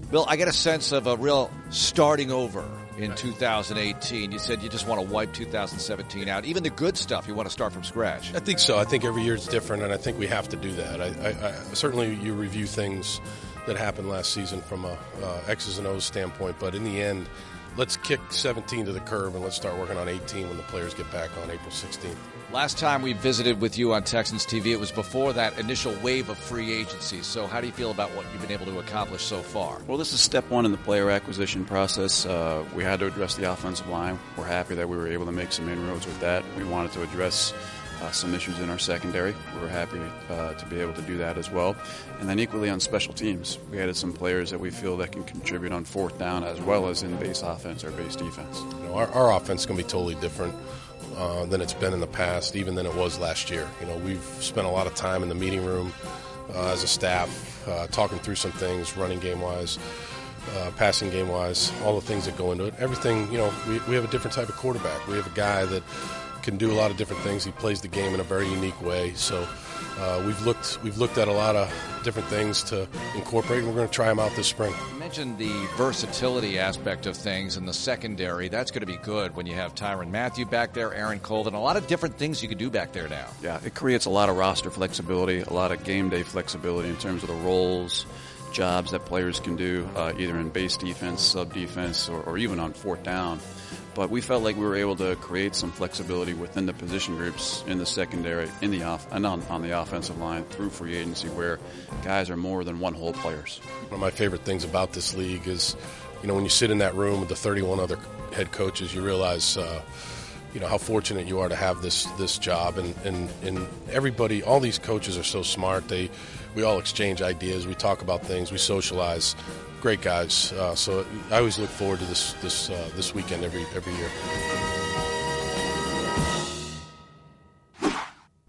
Bill, I get a sense of a real starting over in 2018. You said you just want to wipe 2017 out. Even the good stuff, you want to start from scratch. I think so. I think every year is different, and I think we have to do that. I certainly, you review things that happened last season from a X's and O's standpoint, but in the end, let's kick 17 to the curb and let's start working on 18 when the players get back on April 16th. Last time we visited with you on Texans TV, it was before that initial wave of free agency. So how do you feel about what you've been able to accomplish so far? Well, this is step one in the player acquisition process. We had to address the offensive line. We're happy that we were able to make some inroads with that. We wanted to address some issues in our secondary. We were happy to be able to do that as well. And then equally on special teams, we added some players that we feel that can contribute on fourth down as well as in base offense or base defense. You know, our offense is going to be totally different than it's been in the past, even than it was last year. You know, we've spent a lot of time in the meeting room as a staff talking through some things, running game-wise, passing game-wise, all the things that go into it. Everything, you know, we have a different type of quarterback. We have a guy that can do a lot of different things. He plays the game in a very unique way. So we've looked at a lot of different things to incorporate, and we're going to try them out this spring. You mentioned the versatility aspect of things in the secondary. That's going to be good when you have Tyrann Mathieu back there, Aaron Colvin, a lot of different things you can do back there now. Yeah, it creates a lot of roster flexibility, a lot of game day flexibility in terms of the roles, jobs that players can do, either in base defense, sub defense, or even on fourth down. But we felt like we were able to create some flexibility within the position groups in the secondary, in the and on the offensive line through free agency, where guys are more than one whole players. One of my favorite things about this league is, you know, when you sit in that room with the 31 other head coaches, you realize, you know, how fortunate you are to have this job, and everybody, all these coaches are so smart. We all exchange ideas, we talk about things, we socialize. Great guys. So I always look forward to this weekend every year.